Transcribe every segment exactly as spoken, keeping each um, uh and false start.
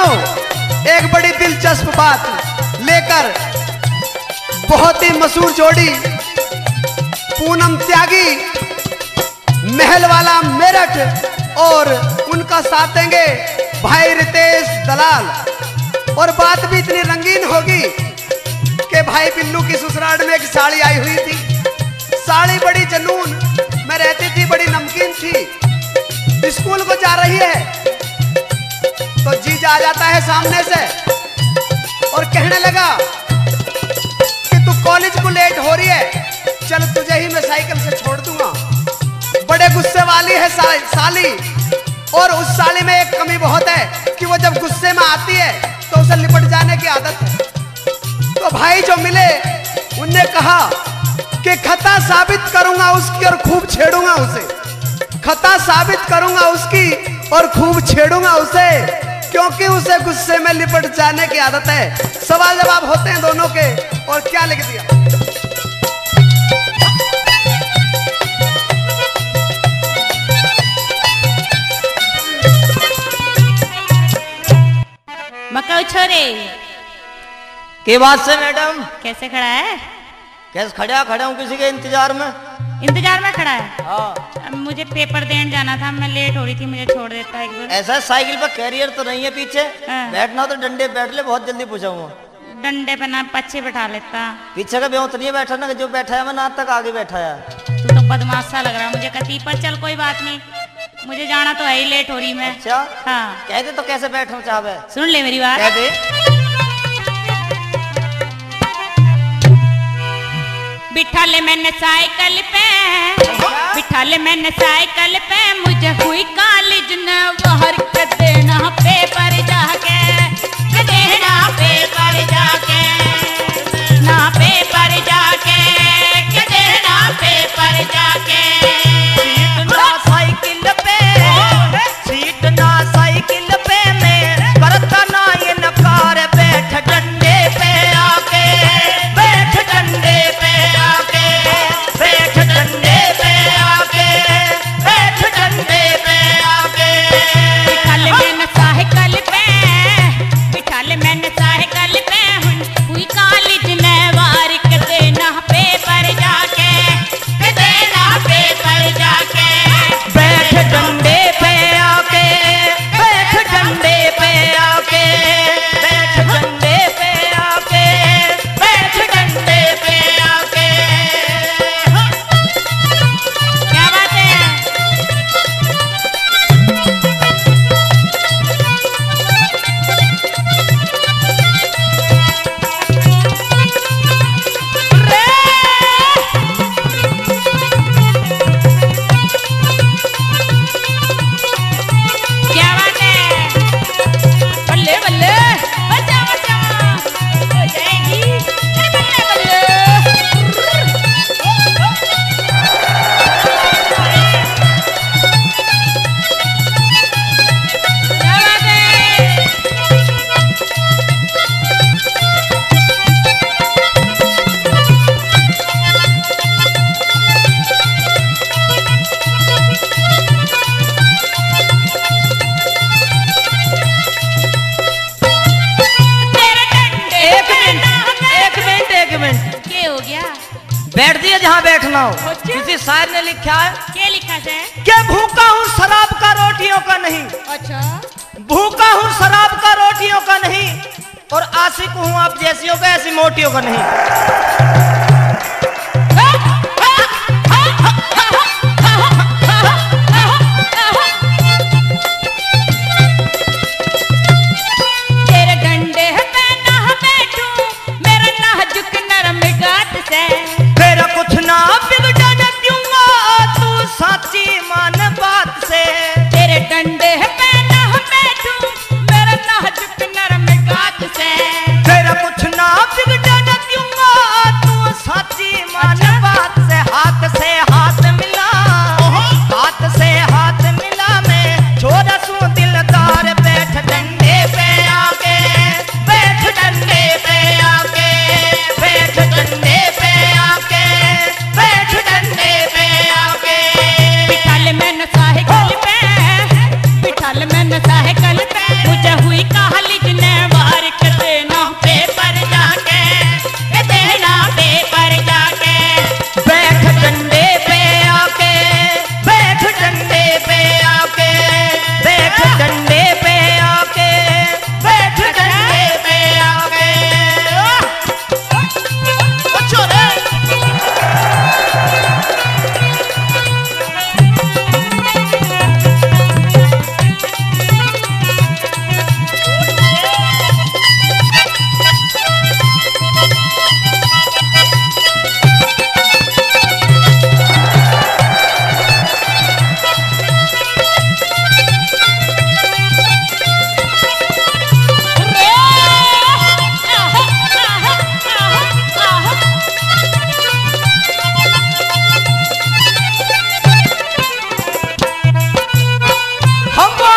भाइयों, एक बड़ी दिलचस्प बात लेकर बहुत ही मशहूर जोड़ी पूनम त्यागी महल वाला मेरठ और उनका साथ देंगे भाई रितेश दलाल। और बात भी इतनी रंगीन होगी कि भाई बिल्लू की ससुराल में एक साड़ी आई हुई थी। साड़ी बड़ी जनून में रहती थी, बड़ी नमकीन थी। स्कूल को जा रही है तो जीजा आ जाता है सामने से और कहने लगा कि तू कॉलेज को लेट हो रही है, चल तुझे ही मैं साइकिल से छोड़ दूंगा। बड़े गुस्से वाली है सा, साली। और उस साली में एक कमी बहुत है कि वो जब गुस्से में आती है तो उसे लिपट जाने की आदत है। तो भाई जो मिले उनने कहा कि खता साबित करूंगा उसकी और खूब छेड़ूंगा उसे। खता साबित करूंगा उसकी और खूब छेड़ूंगा उसे, क्योंकि उसे गुस्से में लिपट जाने की आदत है। सवाल जवाब होते हैं दोनों के। और क्या लिख दिया? मक्का छोरे के बात से मैडम? कैसे खड़ा है? कैसे खड़ा खड़ा हूँ किसी के इंतजार में। इंतजार में खड़ा है? हाँ। अब मुझे पेपर देने जाना था, मैं लेट हो रही थी, मुझे छोड़ देता है एक बार। ऐसा साइकिल पर कैरियर तो नहीं है पीछे? हाँ। बैठना तो डंडे बैठ ले, बहुत जल्दी पूछाऊंगा। डंडे पे ना पीछे बैठा लेता। पीछे का बेहोत नहीं बैठा ना, जो बैठा है मैं ना तक आगे बैठा है। तू तो बदमाश सा लग रहा है मुझे। कती पर चल कोई बात नहीं, मुझे जाना तो है ही, लेट हो रही मैं। अच्छा हाँ। कहते तो कैसे बैठना चाहे? सुन ले मेरी बात। कहते बिठा ले मैंने साइकिल पे, बिठा ले मैंने साइकिल पे, मुझे हुई कॉलेज न बाहर के देना पेपर जाके, के देना पेपर जाके, ना पेपर जाके, के देना पेपर जाके। सीट ना साइकिल पे, सीट ना साइकिल पे मैं करता ना ये नकार, बैठ डंडे पे आके, बैठ डंडे पे आके, बैठ डंडे पे आके, बैठ डंडे पे आके। बिठा ले मैंने साइकिल पे, बिठा ले मैंने साइकिल पे, हुई कॉलेज ने वार के देना पेपर जाके, के देना पेपर जाके। बैठ डंडे पे आके, बैठ डंडे पे आके, बैठ डंडे पे आके, बैठ डंडे पे आके। क्या बात है? क्या बात है? बल्ले बल्ले, बचा बचा, हो जाएगी। अरे बल्ले बल्ले। क्या बात है? तेरे डंडे एक पे मिनट, ना एक मिनट, एक मिनट। क्या हो गया? बैठ दिया जहाँ बैठना हो। अच्छा। किसी शायर ने लिखा है क्या लिखा है? कि भूखा हूँ शराब का रोटियों का नहीं, अच्छा। भूखा हूँ शराब का रोटियों का नहीं, और आशिक हूँ आप जैसियों का, ऐसी मोटियों का नहीं। तेरे डंडे पे ना बैठूं, मेरा नाजुक नरम गात से। तेरा कुछ ना बिगड़ने दूंगा, तू साची मान बात से। तेरे डंडे पे ना बैठूं, मेरा नाजुक नरम गात से। तेरा कुछ ना बिगड़ने दूंगा, तू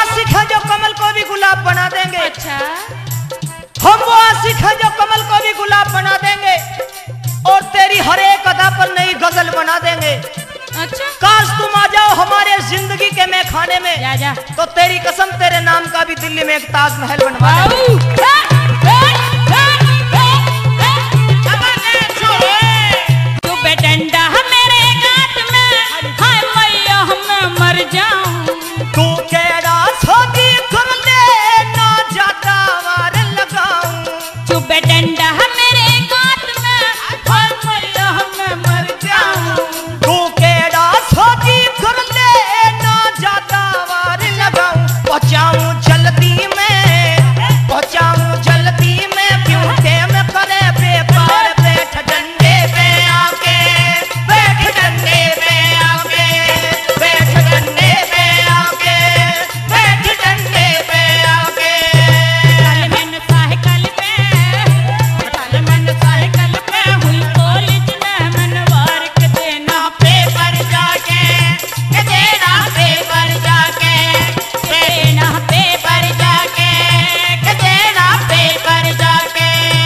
आशिक है जो कमल को भी गुलाब बना देंगे। अच्छा हम वो आशिक है जो कमल को भी गुलाब बना देंगे और तेरी हर एक अदा पर नई गजल बना देंगे। अच्छा काश तुम आ जाओ हमारे जिंदगी के मैं खाने में, जा जा तो तेरी कसम तेरे नाम का भी दिल्ली में एक ताजमहल बनवा देंगे। आऊ, ए, ए, ए, ए, ए, चुबे डंडा मेरे गात में, हाय मैया मैं मर जाऊं। तू केड़ा सोची कर ले ना जाता वार लगाऊं। चुबे डंडा मेरे गात में, हाय मैया मैं मर जाऊं। तू केड़ा सोची कर ले ना जाता वार लगाऊं। पहुंचाऊं जल्दी में, पहुंचाऊं जल्दी में, क्यों टेम करे बेपार। बैठ डंडे पे आके, बैठ डंडे पे आके, बैठ डंडे पे आके, बैठ डंडे पे आके। चल मैंने साइकिल पे, चल मैंने साइकिल पे, हुई कॉलेज में मैंने वार के देना पेपर जाके, के देना पेपर जाके, देना पेपर जाके, के देना पेपर जाके।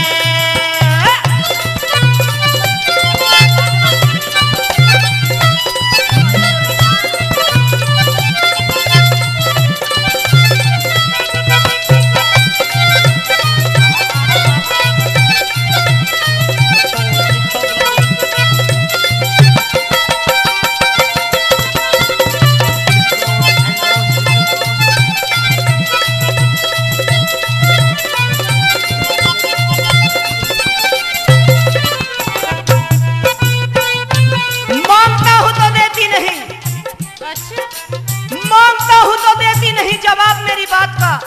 मांगता हूं तो देती नहीं, अच्छा मांगता हूं तो देती नहीं जवाब मेरी बात का।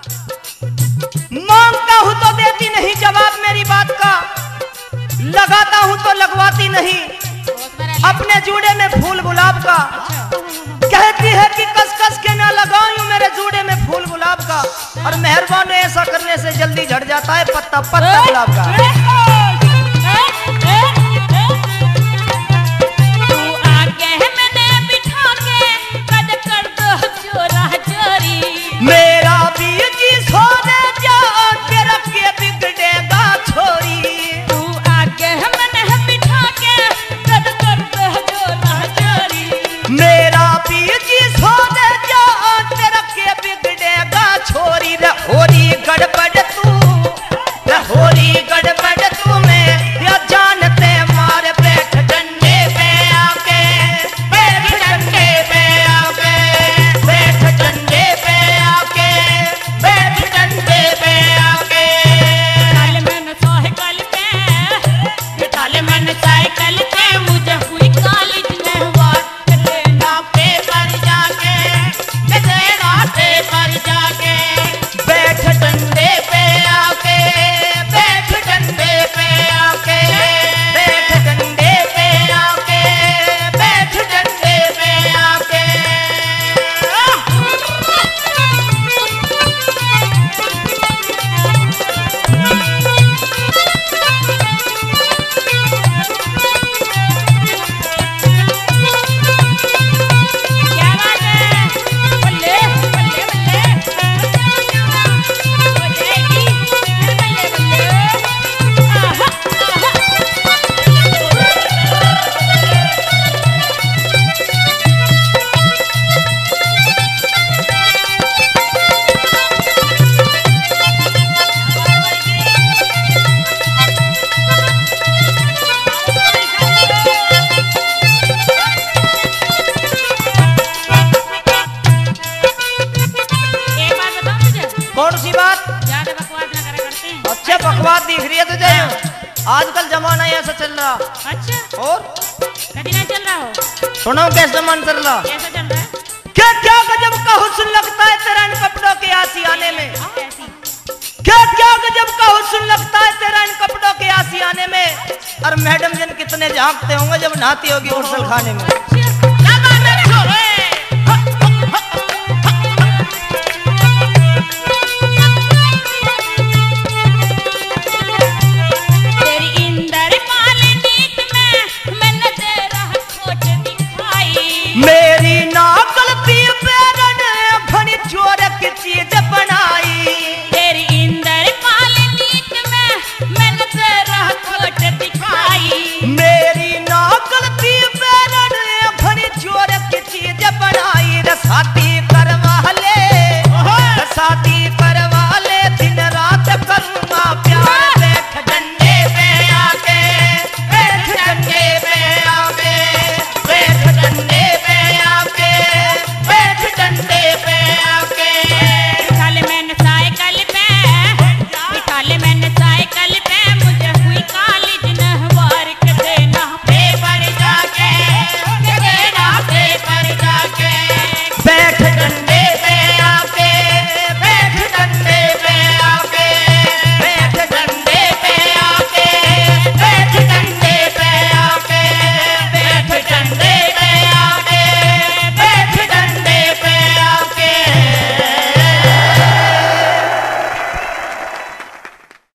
मांगता हूं तो देती नहीं जवाब मेरी बात का। लगाता हूं तो लगवाती नहीं अपने जूड़े में फूल गुलाब का। कहती है कि कस कस के ना लगाऊं मेरे जूड़े में फूल गुलाब का। और मेहरबान ऐसा करने से जल्दी झड़ जाता है पत्ता पत्ता गुलाब का। तू आगे है मैंने बिठा के, कद कर दो चोरा चोरी। मेरा बीज सोने जा तेरा के बिगड़ेगा छोरी। तू आगे है मैंने बिठा के, कद कर दो चोरा चोरी। मेरा बीज सोने जा तेरा के बिगड़ेगा छोरी। रहोरी गड़बड़ तू, रहोरी गड़बड़ तू में या जानते मार। बैठ डंडे पे आके, बैठ डंडे पे आके, बैठ डंडे पे आके, बैठ डंडे पे आके। चल मैंने साइकिल पे, चल मैंने साइकिल पे, मुझे हुई कॉलेज में वार के देना पेपर जाके, के देना पेपर जाके। बैठ डंडे पे आके, बैठ डंडे पे आके, बैठ डंडे पे आके, बैठ डंडे पे आके। क्या बात है? बल्ले बल्ले बल्ले, हो जाएगी बल्ले बल्ले। आहा एक बात बताओ मुझे, कौन सी बात? ज्यादा बकवास ना करा करते हैं। अच्छा बकवास दिख रही है तुझे? आजकल जमाना ऐसा चल रहा। अच्छा और कभी ना चल रहा हो, सुनो कैसे मन चल रहा। कैसा चल रहा है? क्या क्या गजब का हुस्न लगता है तेरा इन कपड़ों के आसियाने में। ऐसी क्या क्या गजब का हुस्न लगता है तेरा इन कपड़ों के आसियाने में। और मैडम जन कितने झांकते होंगे जब नहाती होगी गुसल खाने में।